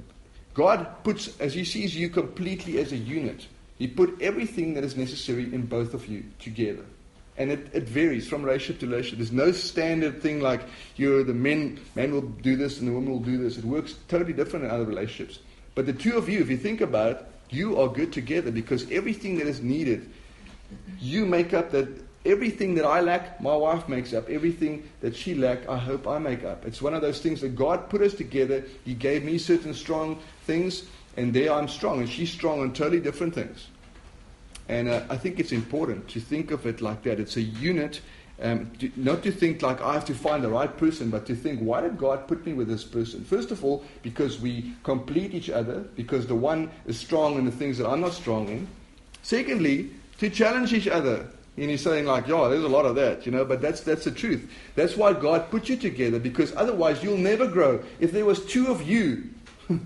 God puts, as He sees you completely as a unit, He put everything that is necessary in both of you together. And it, it varies from relationship to relationship. There's no standard thing like you're the men, man will do this and the woman will do this. It works totally different in other relationships. But the two of you, if you think about it, you are good together, because everything that is needed, you make up that. Everything that I lack, my wife makes up. Everything that she lack, I hope I make up. It's one of those things that God put us together. He gave me certain strong things, and there I'm strong, and she's strong on totally different things. And uh, I think it's important to think of it like that. It's a unit, um, to, not to think like I have to find the right person, but to think, why did God put me with this person? First of all, because we complete each other, because the one is strong in the things that I'm not strong in. Secondly, to challenge each other. And he's saying like, yeah, there's a lot of that, you know, but that's that's the truth. That's why God put you together, because otherwise you'll never grow. If there was two of you, and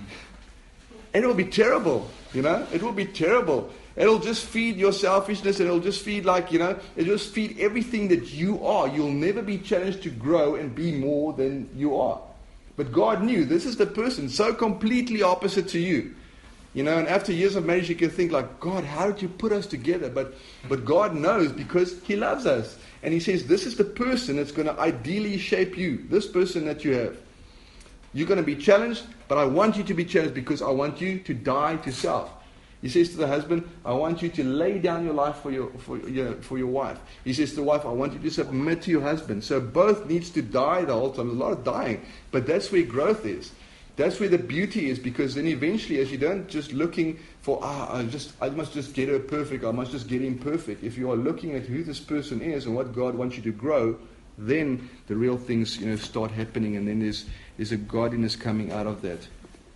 it will be terrible, you know, it will be terrible. It'll just feed your selfishness, and it'll just feed like, you know, it'll just feed everything that you are. You'll never be challenged to grow and be more than you are. But God knew this is the person so completely opposite to you. You know, and after years of marriage, you can think like, God, how did you put us together? But but God knows, because He loves us. And He says, this is the person that's going to ideally shape you. This person that you have. You're going to be challenged, but I want you to be challenged because I want you to die to self. He says to the husband, I want you to lay down your life for your for your, for your wife. He says to the wife, I want you to submit to your husband. So both needs to die the whole time. There's a lot of dying. But that's where growth is. That's where the beauty is, because then eventually, as you don't just looking for, ah, I just, I must just get her perfect, I must just get him perfect. If you are looking at who this person is and what God wants you to grow, then the real things, you know, start happening, and then there's there's a godliness coming out of that.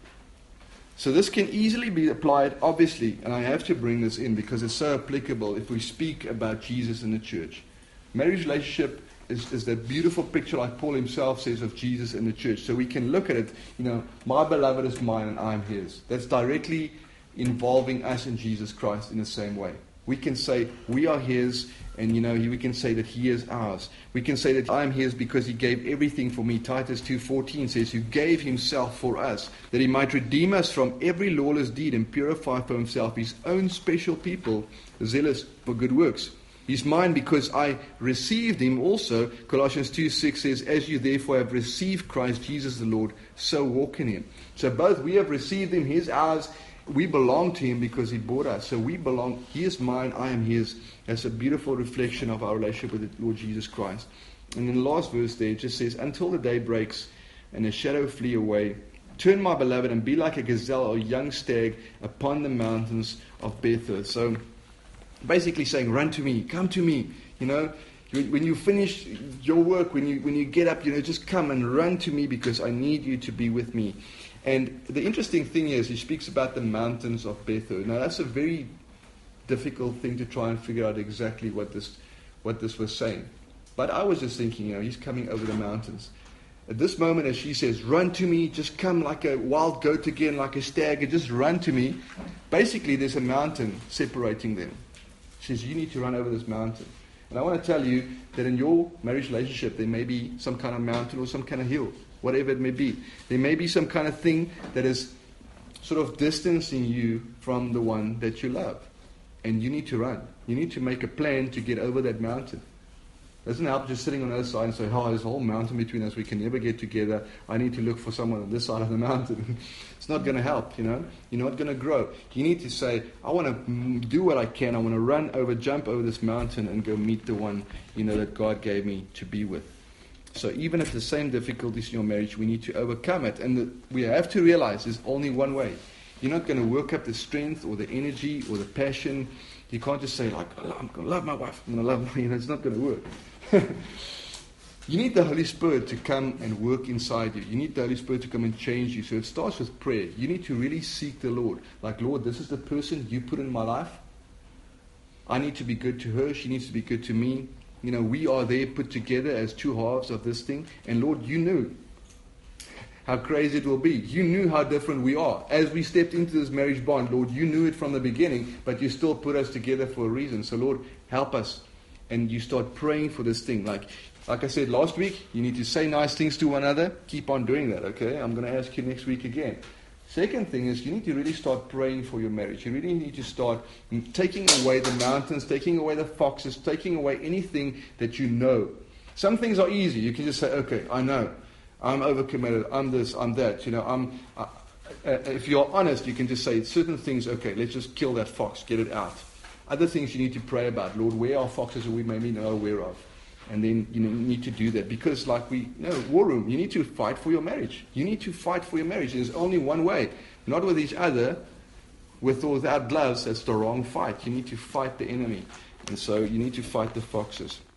So this can easily be applied, obviously, and I have to bring this in because it's so applicable if we speak about Jesus and the church. Marriage relationship Is, is that beautiful picture, like Paul himself says, of Jesus and the church. So we can look at it, you know, my beloved is mine and I'm his. That's directly involving us and Jesus Christ in the same way. We can say we are his, and, you know, we can say that he is ours. We can say that I'm his because he gave everything for me. Titus two fourteen says, who gave himself for us, that he might redeem us from every lawless deed and purify for himself his own special people, zealous for good works. He's mine because I received him also. Colossians two six says, as you therefore have received Christ Jesus the Lord, so walk in him. So both we have received him, he's ours. We belong to him because he bought us. So we belong, he is mine, I am his. That's a beautiful reflection of our relationship with the Lord Jesus Christ. And in the last verse there, it just says, until the day breaks and the shadow flee away, Turn, my beloved, and be like a gazelle or young stag upon the mountains of Bethel. So basically saying, run to me, come to me. You know, when you finish your work, when you when you get up, you know, just come and run to me because I need you to be with me. And the interesting thing is, he speaks about the mountains of Bethel. Now, that's a very difficult thing to try and figure out exactly what this what this was saying. But I was just thinking, you know, he's coming over the mountains. At this moment, as she says, run to me, just come like a wild goat again, like a stag, and just run to me. Basically, there's a mountain separating them. She says, you need to run over this mountain. And I want to tell you that in your marriage relationship, there may be some kind of mountain or some kind of hill, whatever it may be. There may be some kind of thing that is sort of distancing you from the one that you love. And you need to run. You need to make a plan to get over that mountain. It doesn't help just sitting on the other side and say, oh, there's a whole mountain between us. We can never get together. I need to look for someone on this side of the mountain. It's not going to help, you know. You're not going to grow. You need to say, I want to do what I can. I want to run over, jump over this mountain and go meet the one, you know, that God gave me to be with. So even if the same difficulties in your marriage, we need to overcome it. And the, we have to realize there's only one way. You're not going to work up the strength or the energy or the passion. You can't just say, like, oh, I'm going to love my wife. I'm going to love my, you know, it's not going to work. You need the Holy Spirit to come and work inside you. You need the Holy Spirit to come and change you. So it starts with prayer. You need to really seek the Lord. Like, Lord, this is the person you put in my life. I need to be good to her. She needs to be good to me. You know, we are there put together as two halves of this thing. And Lord, you knew how crazy it will be. You knew how different we are. As we stepped into this marriage bond, Lord, you knew it from the beginning, but you still put us together for a reason. So Lord, help us. And you start praying for this thing. Like like I said last week, you need to say nice things to one another. Keep on doing that, okay? I'm going to ask you next week again. Second thing is you need to really start praying for your marriage. You really need to start taking away the mountains, taking away the foxes, taking away anything that you know. Some things are easy. You can just say, okay, I know. I'm overcommitted. I'm this, I'm that. You know, I'm. Uh, uh, if you're honest, you can just say certain things, okay, let's just kill that fox, get it out. Other things you need to pray about. Lord, where are foxes that we maybe not aware of? And then you know, you need to do that. Because like we, you know, war room, you need to fight for your marriage. You need to fight for your marriage. There's only one way. Not with each other, with or without gloves. That's the wrong fight. You need to fight the enemy. And so you need to fight the foxes.